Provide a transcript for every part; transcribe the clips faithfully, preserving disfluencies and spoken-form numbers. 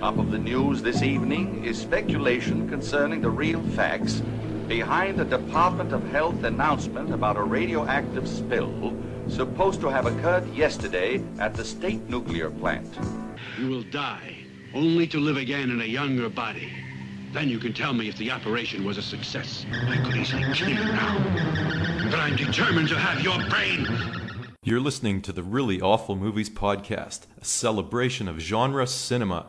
Top of the news this evening is speculation concerning the real facts behind the Department of Health announcement about a radioactive spill supposed to have occurred yesterday at the state nuclear plant. You will die, only to live again in a younger body. Then you can tell me if the operation was a success. I could easily kill you now, but I'm determined to have your brain. You're listening to the Really Awful Movies Podcast, a celebration of genre cinema.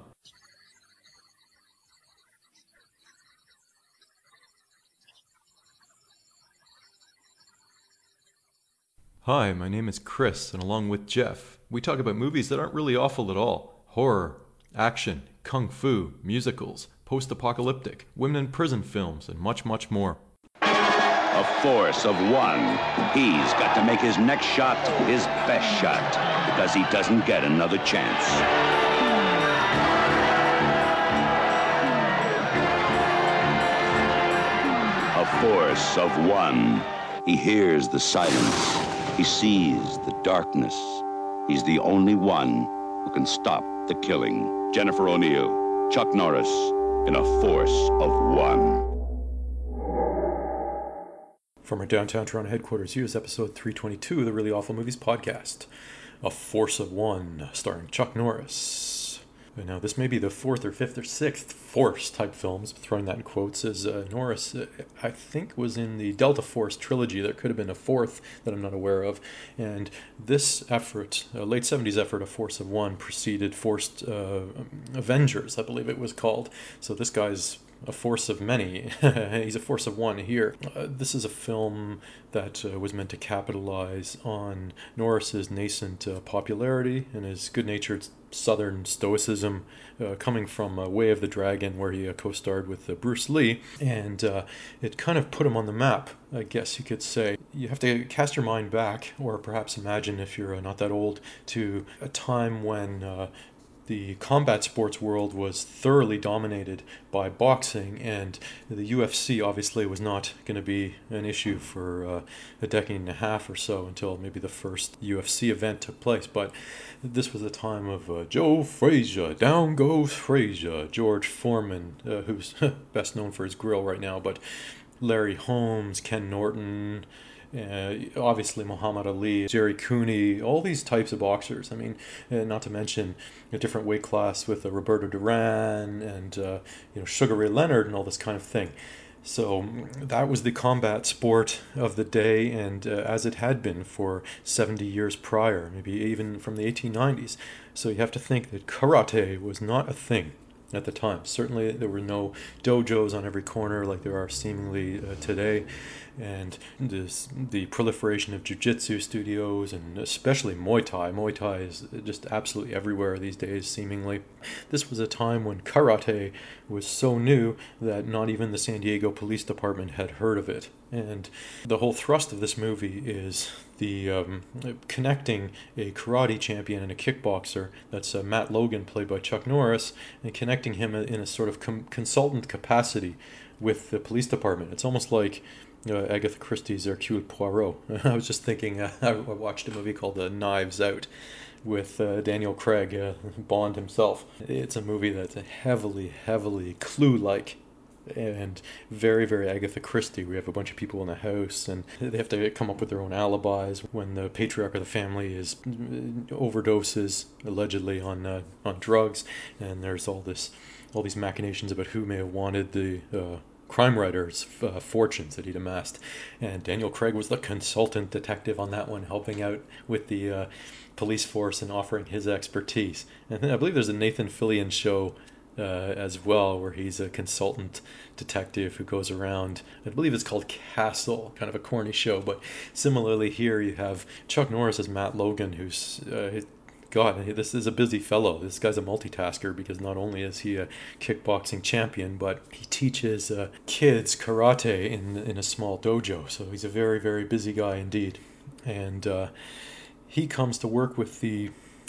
Hi, my name is Chris, and along with Jeff, we talk about movies that aren't really awful at all. Horror, action, kung fu, musicals, post-apocalyptic, women in prison films, and much, much more. A force of one. He's got to make his next shot his best shot, because he doesn't get another chance. A force of one. He hears the silence. He sees the darkness. He's the only one who can stop the killing. Jennifer O'Neill, Chuck Norris, in A Force of One. From our downtown Toronto headquarters, here's episode three twenty-two of the Really Awful Movies Podcast. A Force of One, starring Chuck Norris. Now, this may be the fourth or fifth or sixth Force type films, throwing that in quotes, as uh, Norris, uh, I think, was in the Delta Force trilogy. There could have been a fourth that I'm not aware of. And this effort, uh, late seventies effort, A Force of One, preceded Forced uh, Avengers, I believe it was called. So this guy's a force of many. He's a force of one here. Uh, this is a film that uh, was meant to capitalize on Norris's nascent uh, popularity and his good-natured Southern stoicism, uh, coming from uh, Way of the Dragon, where he uh, co-starred with uh, Bruce Lee, and uh, it kind of put him on the map, I guess you could say. You have to cast your mind back, or perhaps imagine, if you're uh, not that old, to a time when uh, the combat sports world was thoroughly dominated by boxing, and the U F C obviously was not going to be an issue for uh, a decade and a half or so until maybe the first U F C event took place. But this was the time of uh, Joe Frazier, down goes Frazier, George Foreman, uh, who's best known for his grill right now, but Larry Holmes, Ken Norton, Uh, obviously Muhammad Ali, Jerry Cooney, all these types of boxers. I mean, uh, not to mention a different weight class with uh, Roberto Duran and uh, you know, Sugar Ray Leonard and all this kind of thing. So that was the combat sport of the day, and uh, as it had been for seventy years prior, maybe even from the eighteen nineties. So you have to think that karate was not a thing at the time. Certainly there were no dojos on every corner like there are seemingly uh, today, and this, the proliferation of jiu-jitsu studios, and especially Muay Thai. Muay Thai is just absolutely everywhere these days, seemingly. This was a time when karate was so new that not even the San Diego Police Department had heard of it. And the whole thrust of this movie is the um, connecting a karate champion and a kickboxer, that's uh, Matt Logan, played by Chuck Norris, and connecting him in a sort of com- consultant capacity with the police department. It's almost like uh, Agatha Christie's Hercule Poirot. I was just thinking, uh, I watched a movie called uh, Knives Out with uh, Daniel Craig, uh, Bond himself. It's a movie that's heavily, heavily Clue-like, and very, very Agatha Christie. We have a bunch of people in the house, and they have to come up with their own alibis when the patriarch of the family is overdoses allegedly on uh, on drugs, and there's all this all these machinations about who may have wanted the uh, crime writer's uh, fortunes that he'd amassed. And Daniel Craig was the consultant detective on that one, helping out with the uh, police force and offering his expertise. And then I believe there's a Nathan Fillion show Uh, as well, where he's a consultant detective who goes around. I believe it's called Castle, kind of a corny show, but similarly here you have Chuck Norris as Matt Logan, who's uh, God, this is a busy fellow. This guy's a multitasker, because not only is he a kickboxing champion, but he teaches uh, kids karate in in a small dojo. So he's a very, very busy guy indeed. And uh, he comes to work with the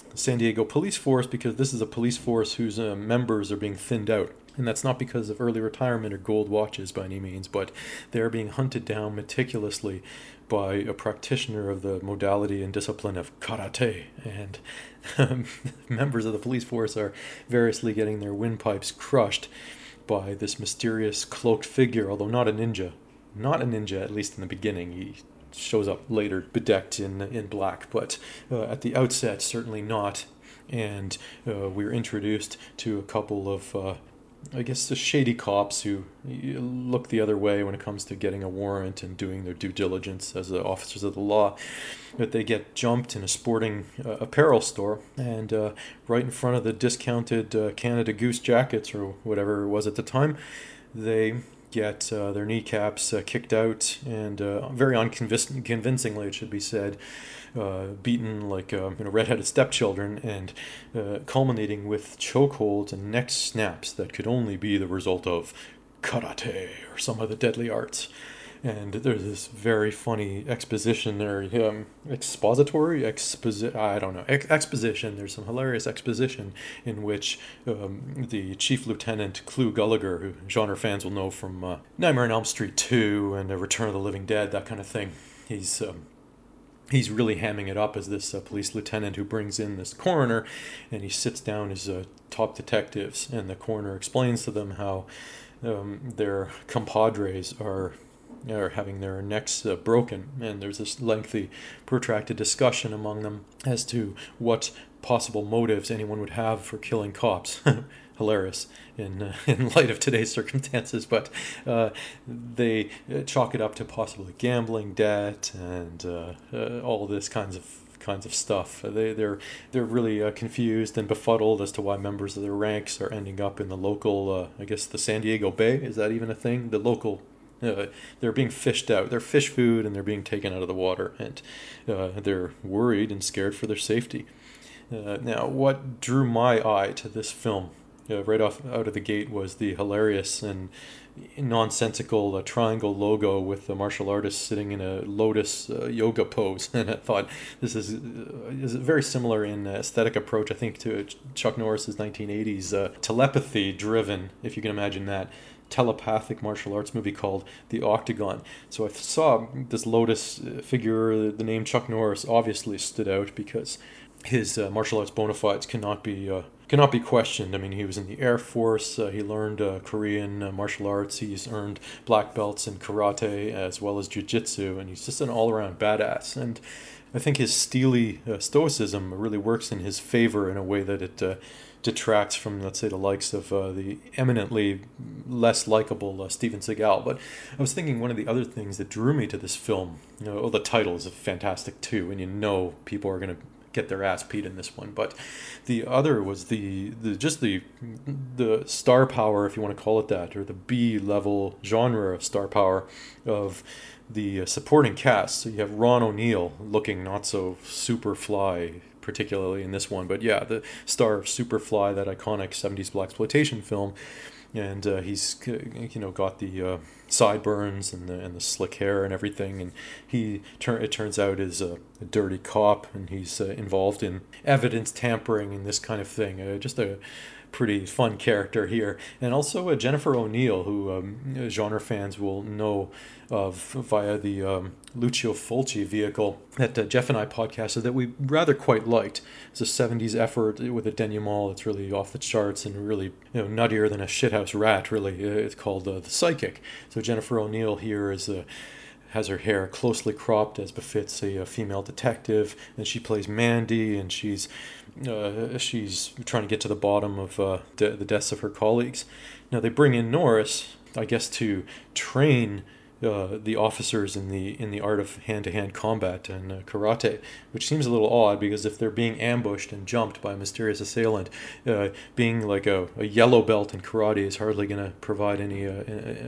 San Diego police force because this is a police force whose uh, members are being thinned out. And that's not because of early retirement or gold watches by any means, but they're being hunted down meticulously by a practitioner of the modality and discipline of karate. And um, members of the police force are variously getting their windpipes crushed by this mysterious cloaked figure, although not a ninja. Not a ninja, at least in the beginning. He shows up later bedecked in in black, but uh, at the outset, certainly not. And uh, we're introduced to a couple of uh, I guess the shady cops who look the other way when it comes to getting a warrant and doing their due diligence as the officers of the law. But they get jumped in a sporting uh, apparel store, and uh, right in front of the discounted uh, Canada Goose jackets or whatever it was at the time, they get uh, their kneecaps uh, kicked out, and uh, very unconvincingly, it should be said, uh, beaten like uh, you know, redheaded stepchildren, and uh, culminating with chokeholds and neck snaps that could only be the result of karate or some of the deadly arts. And there's this very funny expositionary, um, expository, exposi- I don't know, ex- exposition. There's some hilarious exposition in which um, the Chief Lieutenant Clu Gulager, who genre fans will know from uh, Nightmare on Elm Street two and uh, Return of the Living Dead, that kind of thing, he's um, he's really hamming it up as this uh, police lieutenant who brings in this coroner, and he sits down his uh, top detectives, and the coroner explains to them how um, their compadres are are having their necks uh, broken, and there's this lengthy, protracted discussion among them as to what possible motives anyone would have for killing cops. Hilarious in uh, in light of today's circumstances, but uh, they chalk it up to possibly gambling debt and uh, uh, all this kinds of kinds of stuff. They they're they're really uh, confused and befuddled as to why members of their ranks are ending up in the local, uh, I guess the San Diego Bay. Is that even a thing? The local. Uh, they're being fished out. They're fish food, and they're being taken out of the water, and uh, they're worried and scared for their safety. Uh, now, what drew my eye to this film uh, right off out of the gate was the hilarious and nonsensical uh, triangle logo with the martial artist sitting in a lotus uh, yoga pose, and I thought this is uh, is very similar in aesthetic approach, I think, to Chuck Norris's nineteen eighties uh, telepathy-driven, if you can imagine that, telepathic martial arts movie called The Octagon. So I saw this lotus figure, the name Chuck Norris obviously stood out because his uh, martial arts bona fides cannot be uh, cannot be questioned. I mean, he was in the Air Force, uh, he learned uh, Korean uh, martial arts, he's earned black belts in karate as well as jiu-jitsu, and he's just an all-around badass. And I think his steely uh, stoicism really works in his favor in a way that it uh, detracts from, let's say, the likes of uh, the eminently less likable uh, Steven Seagal. But I was thinking one of the other things that drew me to this film, you know, oh, the title is fantastic too, and you know people are going to get their ass beat in this one. But the other was the, the just the the star power, if you want to call it that, or the B level genre of star power of the uh, supporting cast. So you have Ron O'Neal looking not so super fly, particularly in this one, but yeah, the star of Superfly, that iconic seventies blaxploitation film, and uh, he's you know got the uh, sideburns and the and the slick hair and everything, and he turn it turns out is a, a dirty cop, and he's uh, involved in evidence tampering and this kind of thing. Uh, just a pretty fun character here. And also uh, Jennifer O'Neill, who um, genre fans will know of via the um, Lucio Fulci vehicle that uh, Jeff and I podcasted that we rather quite liked. It's a seventies effort with a denouement that's really off the charts and really you know nuttier than a shithouse rat, really. It's called uh, The Psychic. So Jennifer O'Neill here is a has her hair closely cropped as befits a, a female detective, and she plays Mandy, and she's uh, she's trying to get to the bottom of uh, de- the deaths of her colleagues. Now they bring in Norris, I guess, to train uh, the officers in the in the art of hand-to-hand combat and uh, karate, which seems a little odd because if they're being ambushed and jumped by a mysterious assailant, uh, being like a, a yellow belt in karate is hardly going to provide any uh,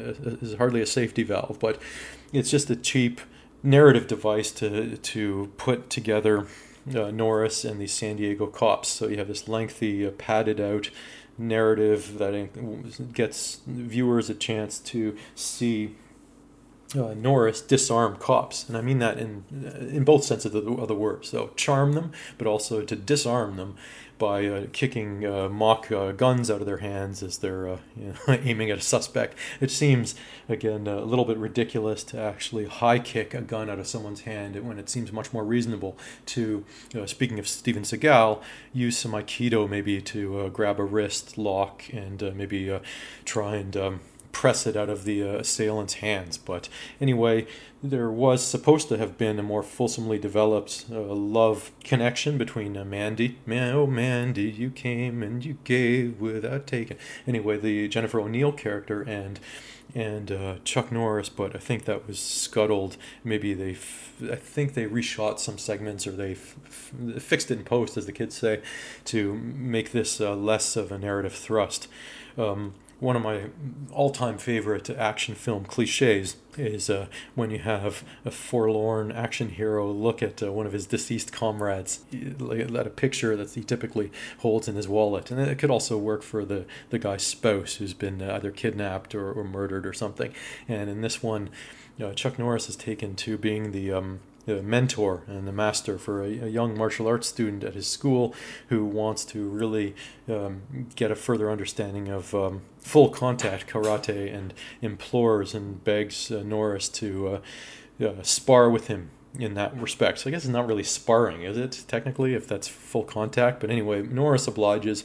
is hardly a safety valve. But it's just a cheap narrative device to to put together uh, Norris and the San Diego cops. So you have this lengthy, uh, padded out narrative that gets viewers a chance to see uh, Norris disarm cops, and I mean that in in both senses of the, of the word. So charm them, but also to disarm them by uh, kicking uh, mock uh, guns out of their hands as they're uh, you know, aiming at a suspect. It seems, again, a little bit ridiculous to actually high kick a gun out of someone's hand when it seems much more reasonable to, uh, speaking of Steven Seagal, use some Aikido maybe to uh, grab a wrist lock and uh, maybe uh, try and um, press it out of the uh, assailant's hands. But anyway, there was supposed to have been a more fulsomely developed uh, love connection between uh, Mandy. Man, oh, Mandy, you came and you gave without taking. Anyway, the Jennifer O'Neill character and and uh, Chuck Norris, but I think that was scuttled. Maybe they, f- I think they reshot some segments, or they f- f- fixed it in post, as the kids say, to make this uh, less of a narrative thrust. Um, One of my all-time favorite action film cliches is uh, when you have a forlorn action hero look at uh, one of his deceased comrades, at a picture that he typically holds in his wallet. And it could also work for the, the guy's spouse who's been either kidnapped or, or murdered or something. And in this one, uh, Chuck Norris is taken to being the... Um, the mentor and the master for a, a young martial arts student at his school who wants to really um, get a further understanding of um, full contact karate, and implores and begs uh, Norris to uh, uh, spar with him in that respect. So I guess it's not really sparring, is it, technically, if that's full contact? But anyway, Norris obliges.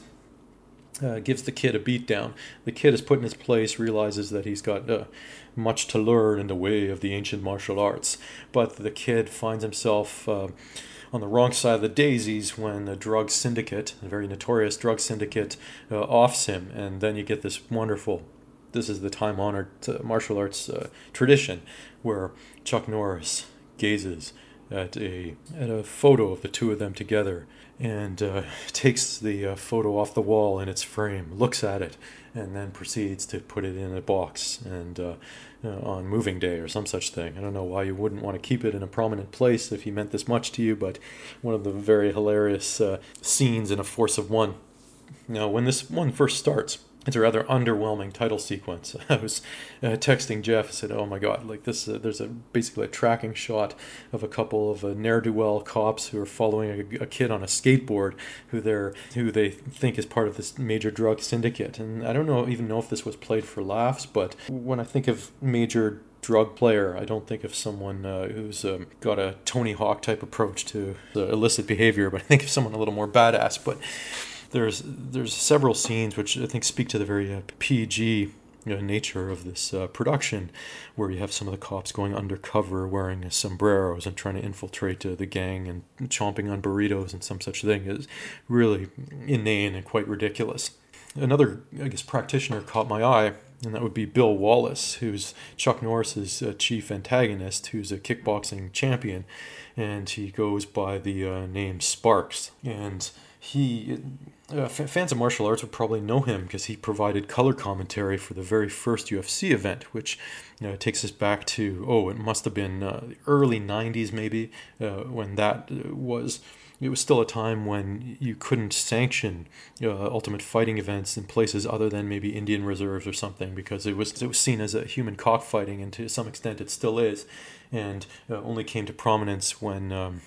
Uh, gives the kid a beat down. The kid is put in his place, realizes that he's got uh, much to learn in the way of the ancient martial arts. But the kid finds himself uh, on the wrong side of the daisies when a drug syndicate, a very notorious drug syndicate, uh, offs him. And then you get this wonderful, this is the time-honored uh, martial arts uh, tradition, where Chuck Norris gazes at a at a photo of the two of them together, and uh, takes the uh, photo off the wall in its frame, looks at it, and then proceeds to put it in a box and uh, uh, on moving day or some such thing. I don't know why you wouldn't want to keep it in a prominent place if he meant this much to you, but one of the very hilarious uh, scenes in A Force of One. Now, when this one first starts, it's a rather underwhelming title sequence. I was uh, texting Jeff, I said, oh my god, like this, uh, there's a basically a tracking shot of a couple of uh, ne'er-do-well cops who are following a, a kid on a skateboard who they're who they think is part of this major drug syndicate. And I don't know even know if this was played for laughs, but when I think of major drug player, I don't think of someone uh, who's um, got a Tony Hawk type approach to uh, illicit behavior, but I think of someone a little more badass. But There's there's several scenes which I think speak to the very uh, P G you know, nature of this uh, production, where you have some of the cops going undercover wearing uh, sombreros and trying to infiltrate uh, the gang and chomping on burritos and some such thing. Is really inane and quite ridiculous. Another, I guess, practitioner caught my eye, and that would be Bill Wallace, who's Chuck Norris's uh, chief antagonist, who's a kickboxing champion, and he goes by the uh, name Sparks. And he, uh, f- fans of martial arts would probably know him because he provided color commentary for the very first U F C event, which you know, takes us back to, oh, it must have been uh, the early nineties maybe, uh, when that was... It was still a time when you couldn't sanction uh, Ultimate Fighting events in places other than maybe Indian reserves or something, because it was it was seen as a human cockfighting, and to some extent it still is, and uh, only came to prominence when um,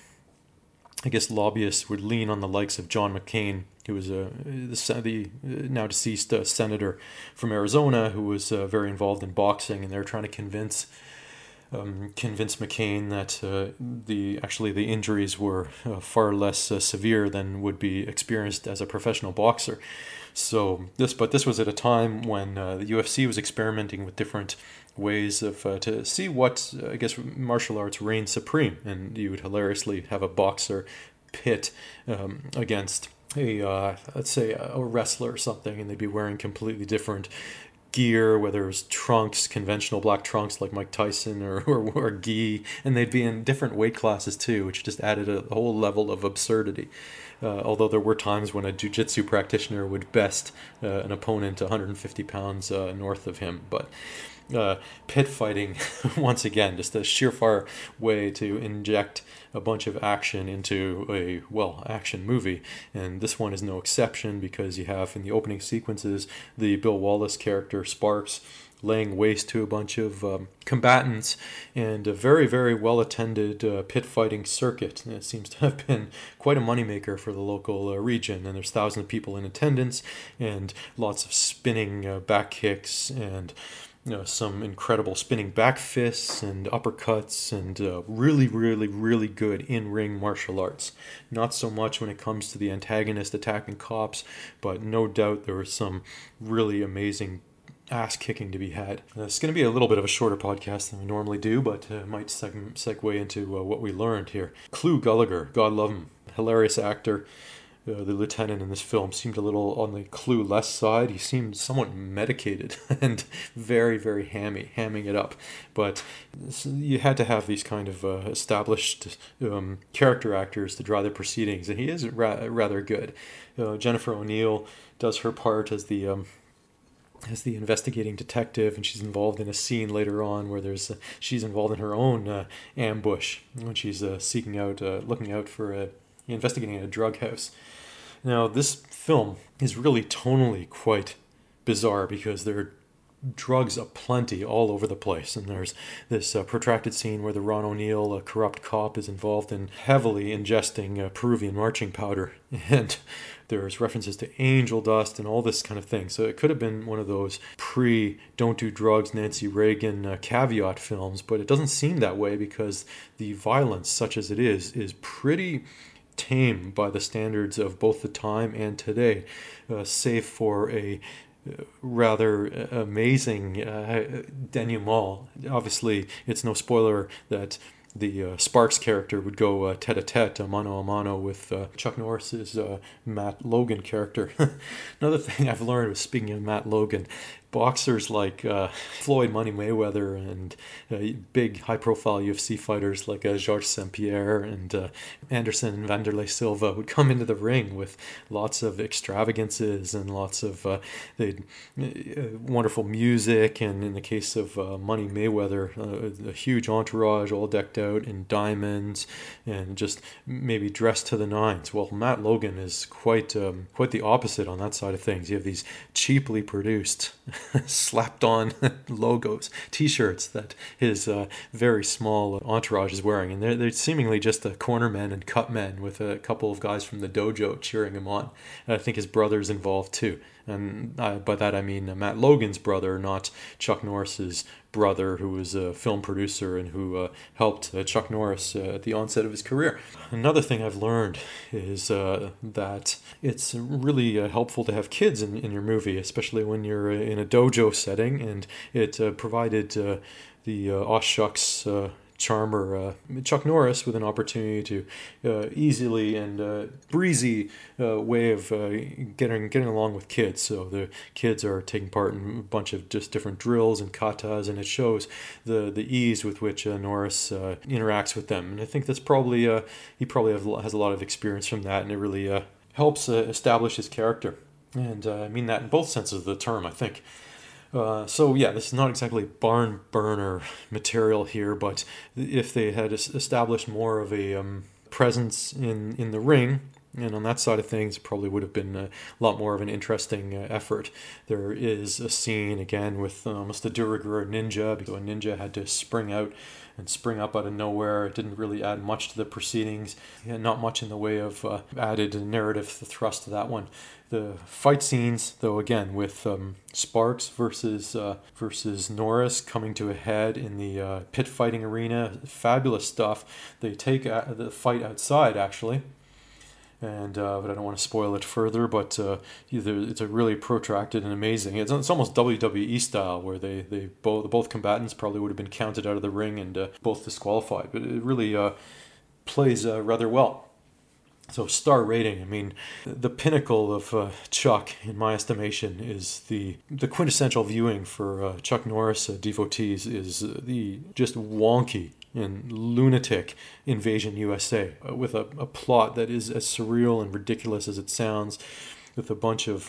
I guess lobbyists would lean on the likes of John McCain, who was uh, the, the now deceased uh, senator from Arizona, who was uh, very involved in boxing, and they were trying to convince. Um, convince McCain that uh, the actually the injuries were uh, far less uh, severe than would be experienced as a professional boxer. So this, but this was at a time when uh, the U F C was experimenting with different ways of uh, to see what uh, I guess martial arts reigned supreme, and you would hilariously have a boxer pit um, against a uh, let's say a wrestler or something, and they'd be wearing completely different gear, whether it was trunks, conventional black trunks like Mike Tyson, or, or, or gi, and they'd be in different weight classes too, which just added a whole level of absurdity. Uh, although there were times when a jiu-jitsu practitioner would best uh, an opponent one hundred fifty pounds uh, north of him. But uh, pit fighting, once again, just a surefire way to inject a bunch of action into a, well, action movie. And this one is no exception, because you have in the opening sequences the Bill Wallace character, Sparks, laying waste to a bunch of um, combatants, and a very, very well-attended uh, pit fighting circuit. And it seems to have been quite a moneymaker for the local uh, region, and there's thousands of people in attendance, and lots of spinning uh, back kicks, and you know, some incredible spinning back fists and uppercuts, and uh, really, really, really good in-ring martial arts. Not so much when it comes to the antagonist attacking cops, but no doubt there was some really amazing ass-kicking to be had. Uh, it's going to be a little bit of a shorter podcast than we normally do, but uh, might seg- segue into uh, what we learned here. Clu Gulager, God love him, hilarious actor. Uh, the lieutenant in this film seemed a little on the clueless side. He seemed somewhat medicated and very, very hammy, hamming it up. But you had to have these kind of uh, established um, character actors to draw their proceedings, and he is ra- rather good. Uh, Jennifer O'Neill does her part as the um, as the investigating detective, and she's involved in a scene later on where there's uh, she's involved in her own uh, ambush when she's uh, seeking out, uh, looking out for a investigating at a drug house. Now, this film is really tonally quite bizarre because there are drugs aplenty all over the place, and there's this uh, protracted scene where the Ron O'Neill, a corrupt cop, is involved in heavily ingesting uh, Peruvian marching powder, and there's references to angel dust and all this kind of thing. So it could have been one of those pre-don't do drugs Nancy Reagan uh, caveat films, but it doesn't seem that way because the violence, such as it is, is pretty tame by the standards of both the time and today, uh, save for a uh, rather amazing uh, denouement. Obviously, it's no spoiler that the uh, Sparks character would go uh, tete-a-tete, uh, mano a mano, with uh, Chuck Norris's uh, Matt Logan character. Another thing I've learned was, speaking of Matt Logan, boxers like uh, Floyd Money Mayweather and uh, big high-profile U F C fighters like uh, Georges Saint-Pierre and uh, Anderson and Vanderlei Silva would come into the ring with lots of extravagances and lots of uh, they'd, uh, wonderful music, and in the case of uh, Money Mayweather, uh, a huge entourage all decked out in diamonds and just maybe dressed to the nines. Well, Matt Logan is quite um, quite the opposite on that side of things. You have these cheaply produced slapped on logos, t-shirts that his uh, very small entourage is wearing, and they're, they're seemingly just the corner men and cut men with a couple of guys from the dojo cheering him on. And I think his brother's involved too, and uh, by that I mean uh, Matt Logan's brother, not Chuck Norris's brother, who was a film producer and who uh, helped uh, Chuck Norris uh, at the onset of his career. Another thing I've learned is uh, that it's really uh, helpful to have kids in, in your movie, especially when you're in a dojo setting, and it uh, provided uh, the uh, Aw Shucks uh, charmer uh, Chuck Norris with an opportunity to uh, easily and uh, breezy uh, way of uh, getting getting along with kids. So the kids are taking part in a bunch of just different drills and katas, and it shows the the ease with which uh, Norris uh, interacts with them. And I think that's probably uh, he probably have, has a lot of experience from that, and it really uh, helps uh, establish his character. And uh, I mean that in both senses of the term, I think. Uh, so yeah, this is not exactly barn burner material here, but if they had established more of a um, presence in, in the ring, and on that side of things, it probably would have been a lot more of an interesting uh, effort. There is a scene, again, with almost a de rigueur ninja, because a ninja had to spring out and spring up out of nowhere. It didn't really add much to the proceedings, and not much in the way of uh, added narrative thrust to that one. The fight scenes, though, again, with um, Sparks versus uh, versus Norris coming to a head in the uh, pit fighting arena, fabulous stuff. They take uh, the fight outside, actually, and uh, but I don't want to spoil it further. But uh, either it's a really protracted and amazing. It's, it's almost W W E style, where they they both both combatants probably would have been counted out of the ring and uh, both disqualified. But it really uh, plays uh, rather well. So star rating, I mean, the pinnacle of uh, Chuck, in my estimation, is the the quintessential viewing for uh, Chuck Norris uh, devotees is uh, the just wonky and lunatic Invasion U S A, uh, with a, a plot that is as surreal and ridiculous as it sounds, with a bunch of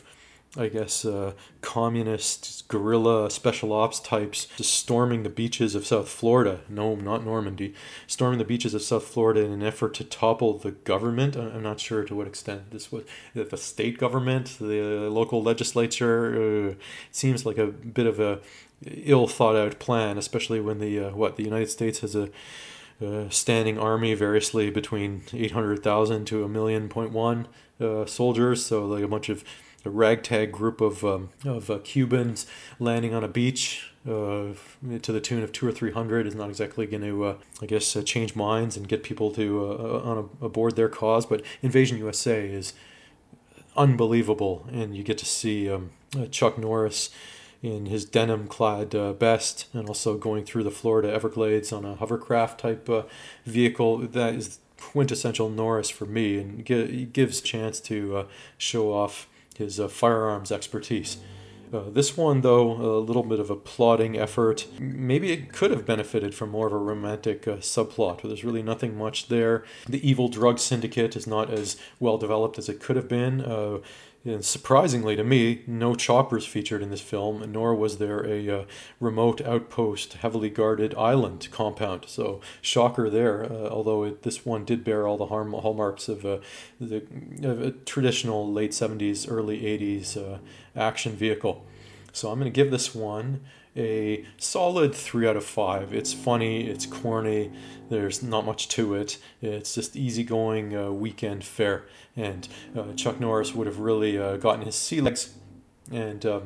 I guess, uh, communist guerrilla special ops types just storming the beaches of South Florida. No, not Normandy. Storming the beaches of South Florida in an effort to topple the government. I'm not sure to what extent this was. The state government, the local legislature. Uh, it seems like a bit of a ill thought out plan, especially when the, uh, what, the United States has a Uh, standing army variously between eight hundred thousand to a million point one uh, soldiers. So like a bunch of a ragtag group of um, of uh, Cubans landing on a beach uh, to the tune of two or three hundred is not exactly going to, uh, I guess, uh, change minds and get people to uh, on a, aboard their cause. But Invasion U S A is unbelievable, and you get to see um, uh, Chuck Norris in his denim-clad uh, vest, and also going through the Florida Everglades on a hovercraft type uh, vehicle. That is quintessential Norris for me, and gi- gives a chance to uh, show off his uh, firearms expertise. Uh, this one, though, a little bit of a plotting effort. Maybe it could have benefited from more of a romantic uh, subplot, but there's really nothing much there. The evil drug syndicate is not as well developed as it could have been. Uh, And surprisingly to me, no choppers featured in this film, nor was there a uh, remote outpost, heavily guarded island compound. So shocker there, uh, although it, this one did bear all the harm, hallmarks of, uh, the, of a traditional late seventies, early eighties uh, action vehicle. So I'm going to give this one a solid three out of five. It's funny, it's corny, there's not much to it. It's just easygoing uh, weekend fare. And uh, Chuck Norris would have really uh, gotten his sea legs and um,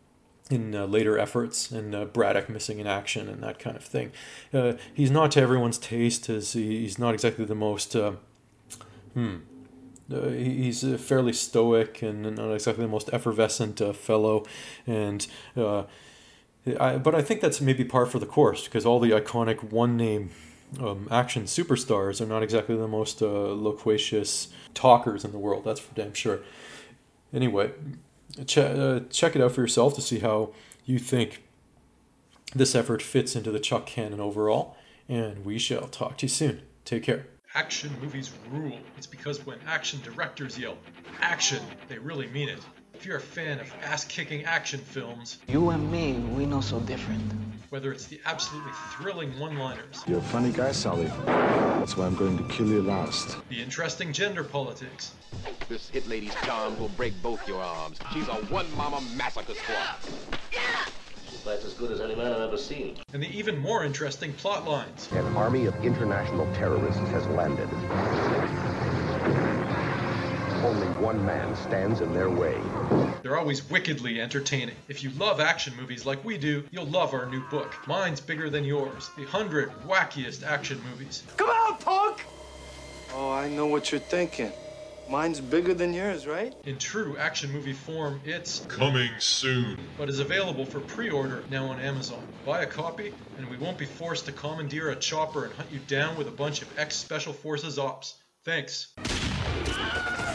in uh, later efforts, and uh, Braddock missing in action and that kind of thing. Uh, he's not to everyone's taste, as he, he's not exactly the most... Uh, hmm... Uh, he's uh, fairly stoic and not exactly the most effervescent uh, fellow, and uh, I, but I think that's maybe par for the course, because all the iconic one-name um, action superstars are not exactly the most uh, loquacious talkers in the world. That's for damn sure. Anyway, ch- uh, check it out for yourself to see how you think this effort fits into the Chuck canon overall, and we shall talk to you soon. Take care. Action movies rule. It's because when action directors yell, action, they really mean it. If you're a fan of ass-kicking action films... You and me, we know so different. Whether it's the absolutely thrilling one-liners... You're a funny guy, Sally. That's why I'm going to kill you last. The interesting gender politics... This hit lady's charm will break both your arms. She's a one-mama massacre squad. That's as good as any man I've ever seen. And the even more interesting plot lines. An army of international terrorists has landed. Only one man stands in their way. They're always wickedly entertaining. If you love action movies like we do, you'll love our new book, Mine's Bigger Than Yours, the hundred wackiest action movies. Come on, punk! Oh, I know what you're thinking. Mine's bigger than yours, right? In true action movie form, it's coming soon, but is available for pre-order now on Amazon. Buy a copy, and we won't be forced to commandeer a chopper and hunt you down with a bunch of ex-Special Forces ops. Thanks.